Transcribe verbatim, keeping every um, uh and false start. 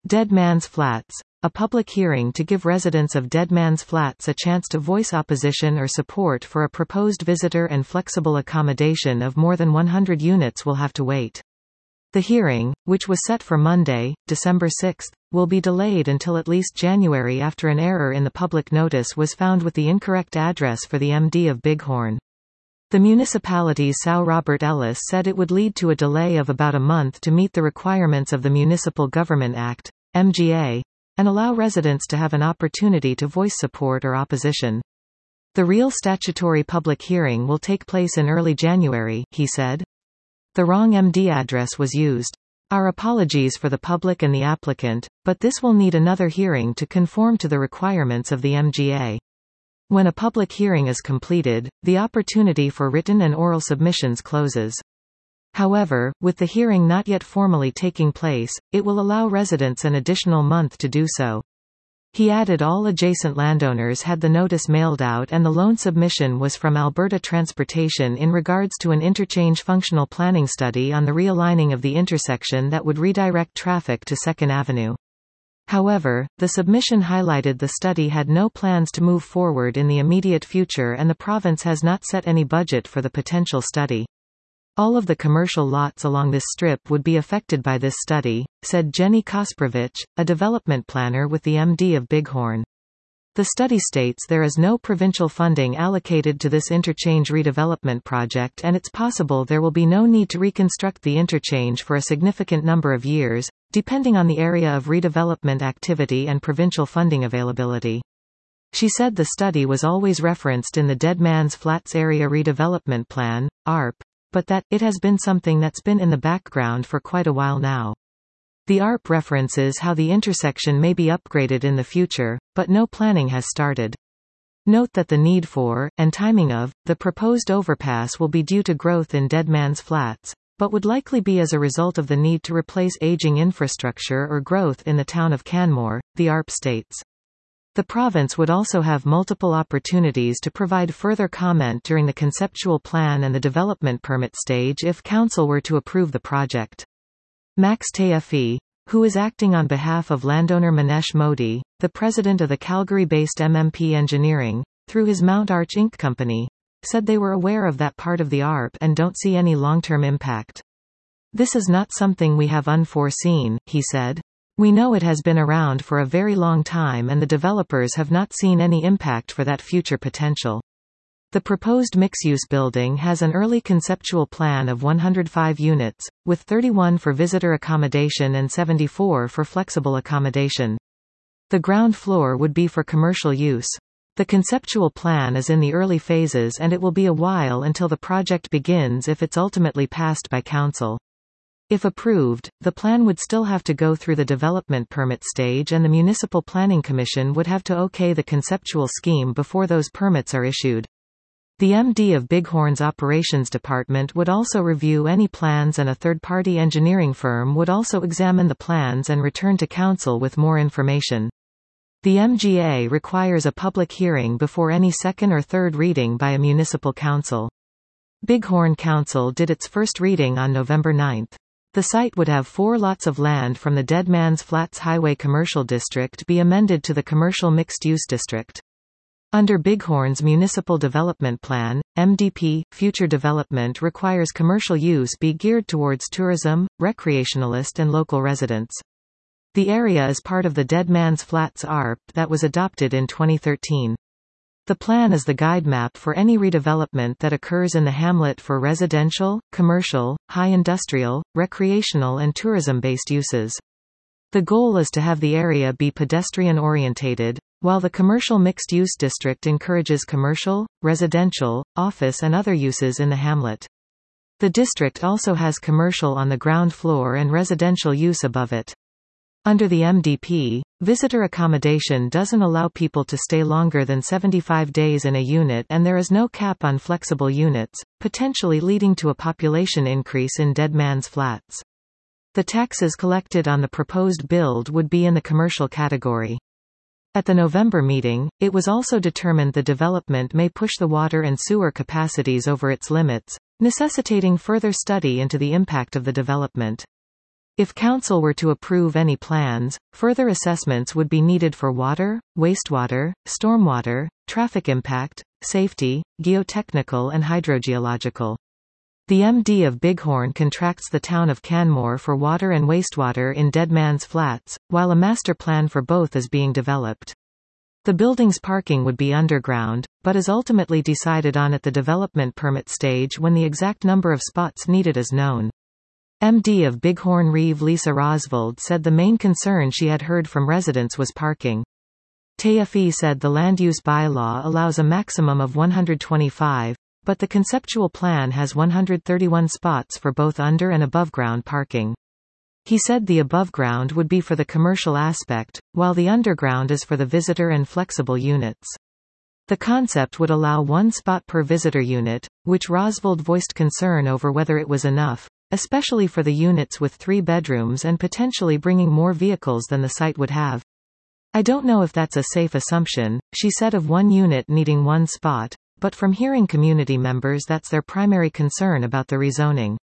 Dead Man's Flats. A public hearing to give residents of Dead Man's Flats a chance to voice opposition or support for a proposed visitor and flexible accommodation of more than one hundred units will have to wait. The hearing, which was set for Monday, December sixth, will be delayed until at least January after an error in the public notice was found with the incorrect address for the M D of Bighorn. The municipality's São Robert Ellis said it would lead to a delay of about a month to meet the requirements of the Municipal Government Act, M G A, and allow residents to have an opportunity to voice support or opposition. The real statutory public hearing will take place in early January, he said. The wrong M D address was used. Our apologies for the public and the applicant, but this will need another hearing to conform to the requirements of the M G A. When a public hearing is completed, the opportunity for written and oral submissions closes. However, with the hearing not yet formally taking place, it will allow residents an additional month to do so. He added all adjacent landowners had the notice mailed out and the loan submission was from Alberta Transportation in regards to an interchange functional planning study on the realigning of the intersection that would redirect traffic to Second Avenue. However, the submission highlighted the study had no plans to move forward in the immediate future and the province has not set any budget for the potential study. All of the commercial lots along this strip would be affected by this study, said Jenny Kosprowicz, a development planner with the M D of Bighorn. The study states there is no provincial funding allocated to this interchange redevelopment project and it's possible there will be no need to reconstruct the interchange for a significant number of years, depending on the area of redevelopment activity and provincial funding availability. She said the study was always referenced in the Dead Man's Flats Area Redevelopment Plan, A R P, but that, it has been something that's been in the background for quite a while now. The A R P references how the intersection may be upgraded in the future, but no planning has started. Note that the need for, and timing of, the proposed overpass will be due to growth in Dead Man's Flats, but would likely be as a result of the need to replace aging infrastructure or growth in the town of Canmore, the A R P states. The province would also have multiple opportunities to provide further comment during the conceptual plan and the development permit stage if council were to approve the project. Max Tayefi, who is acting on behalf of landowner Manesh Modi, the president of the Calgary-based M M P Engineering, through his Mount Arch Incorporated company, said they were aware of that part of the A R P and don't see any long-term impact. This is not something we have unforeseen, he said. We know it has been around for a very long time and the developers have not seen any impact for that future potential. The proposed mixed-use building has an early conceptual plan of one hundred five units, with thirty-one for visitor accommodation and seventy-four for flexible accommodation. The ground floor would be for commercial use. The conceptual plan is in the early phases and it will be a while until the project begins if it's ultimately passed by council. If approved, the plan would still have to go through the development permit stage and the Municipal Planning Commission would have to okay the conceptual scheme before those permits are issued. The M D of Bighorn's Operations Department would also review any plans and a third-party engineering firm would also examine the plans and return to council with more information. The M G A requires a public hearing before any second or third reading by a municipal council. Bighorn Council did its first reading on November ninth. The site would have four lots of land from the Dead Man's Flats Highway Commercial District be amended to the Commercial Mixed-Use District. Under Bighorn's Municipal Development Plan, M D P, future development requires commercial use be geared towards tourism, recreationalist and local residents. The area is part of the Dead Man's Flats A R P that was adopted in twenty thirteen. The plan is the guide map for any redevelopment that occurs in the hamlet for residential, commercial, high industrial, recreational and tourism-based uses. The goal is to have the area be pedestrian-orientated, while the commercial mixed-use district encourages commercial, residential, office and other uses in the hamlet. The district also has commercial on the ground floor and residential use above it. Under the M D P, visitor accommodation doesn't allow people to stay longer than seventy-five days in a unit and there is no cap on flexible units, potentially leading to a population increase in Dead Man's Flats. The taxes collected on the proposed build would be in the commercial category. At the November meeting, it was also determined the development may push the water and sewer capacities over its limits, necessitating further study into the impact of the development. If council were to approve any plans, further assessments would be needed for water, wastewater, stormwater, traffic impact, safety, geotechnical and hydrogeological. The M D of Bighorn contracts the town of Canmore for water and wastewater in Deadman's Flats, while a master plan for both is being developed. The building's parking would be underground, but is ultimately decided on at the development permit stage when the exact number of spots needed is known. M D of Bighorn Reeve Lisa Rosvold said the main concern she had heard from residents was parking. T F E said the land use bylaw allows a maximum of one hundred twenty-five, but the conceptual plan has one hundred thirty-one spots for both under and above ground parking. He said the above ground would be for the commercial aspect, while the underground is for the visitor and flexible units. The concept would allow one spot per visitor unit, which Rosvold voiced concern over whether it was enough, especially for the units with three bedrooms and potentially bringing more vehicles than the site would have. I don't know if that's a safe assumption, she said, of one unit needing one spot, but from hearing community members that's their primary concern about the rezoning.